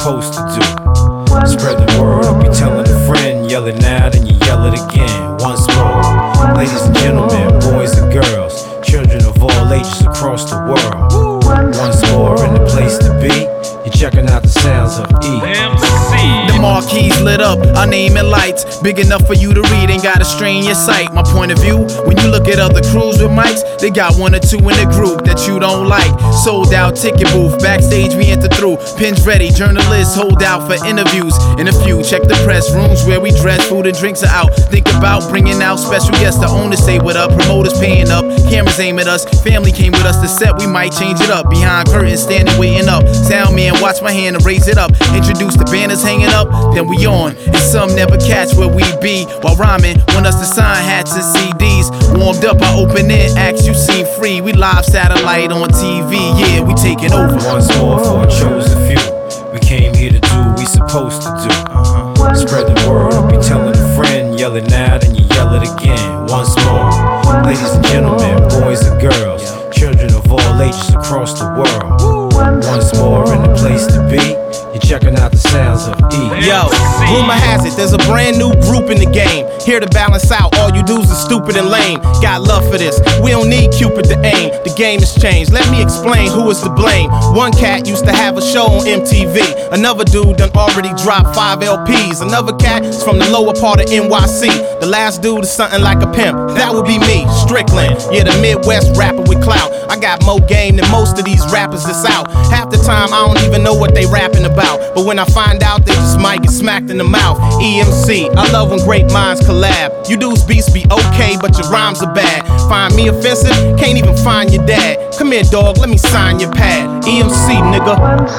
supposed to do. Spread the word, don't be telling a friend. Yell it now, then you yell it again. Once more, ladies and gentlemen, boys and girls, children of all ages across the world. Once more in the place to be, you're checking out the sounds of EMC. The marquees lit up, our name in lights, big enough for you to read, ain't gotta strain your sight. My point of view, when you look at other crews with mics, they got one or two in the group that you don't like. Sold out ticket booth, backstage we enter through, pins ready, journalists hold out for interviews. In a few, check the press rooms where we dress, food and drinks are out. Think about bringing out special guests, the owners say what up, promoters paying up, cameras aim at us, family came with us to set, we might change it up. Behind curtains, standing waiting up, sound man watch my hand and raise it up, introduce the banners hanging up, then we on. And some never catch where we be while rhyming, want us to sign hats and CDs. Warmed up, I open in acts, you seem free. We live satellite on TV, yeah, we taking over. Once more for a chosen few, we came here to do what we supposed to do. Spread the word, don't be telling a friend. Yell it now, then you yell it again. Once more, ladies and gentlemen, boys and girls, children of all ages across the world. Once more in the place to be, you're checking out the sounds of E. Yo, rumor has it, there's a brand new group in the game. Here to balance out all you dudes are stupid and lame. Got love for this, we don't need Cupid to aim. The game has changed, let me explain who is to blame. One cat used to have a show on MTV. Another dude done already dropped 5 LPs. Another cat is from the lower part of NYC. The last dude is something like a pimp, that would be me, Strickland. Yeah, the Midwest rapper with clout. I got more game than most of these rappers that's out. Half the time I don't even know what they rapping about, but when I find out, they just might get smacked in the mouth. EMC, I love when great minds collab. You dudes beats be okay, but your rhymes are bad. Find me offensive, can't even find your dad. Come here, dog, let me sign your pad. EMC, nigga.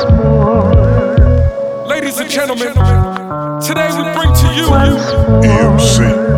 Ladies and gentlemen, today we bring to you EMC.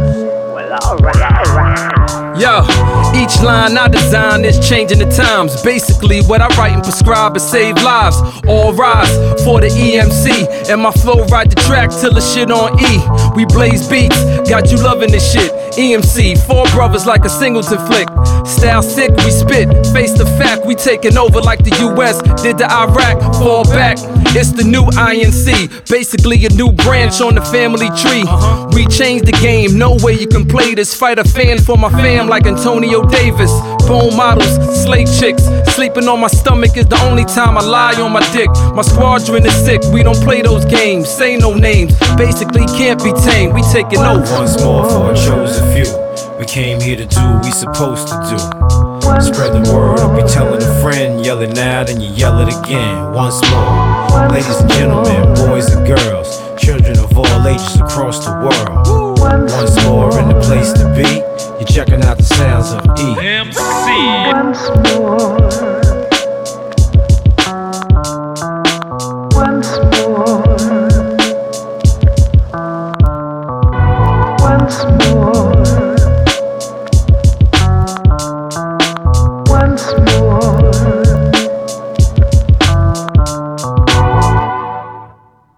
Yo, each line I design is changing the times. Basically, what I write and prescribe is save lives. All rise for the EMC, and my flow ride the track till the shit on E. We blaze beats, got you loving this shit. EMC, 4 brothers like a Singleton flick. Style sick, we spit, face the fact. We taking over like the US did to Iraq. Fall back, it's the new INC. Basically a new branch on the family tree. We changed the game, no way you can play this. Fight a fan for my fam like Antonio Davis. Bone models, slave chicks. Sleeping on my stomach is the only time I lie on my dick. My squadron is sick, we don't play those games. Say no names, basically can't be tamed. We taking over. Once more for a chosen few, we came here to do what we supposed to do. Spread the word, don't be telling a friend. Yell it now, then you yell it again. Once more, ladies and gentlemen, boys and girls, children of all ages across the world. Once more in the place to be, you're checking out the sounds of E. EMC.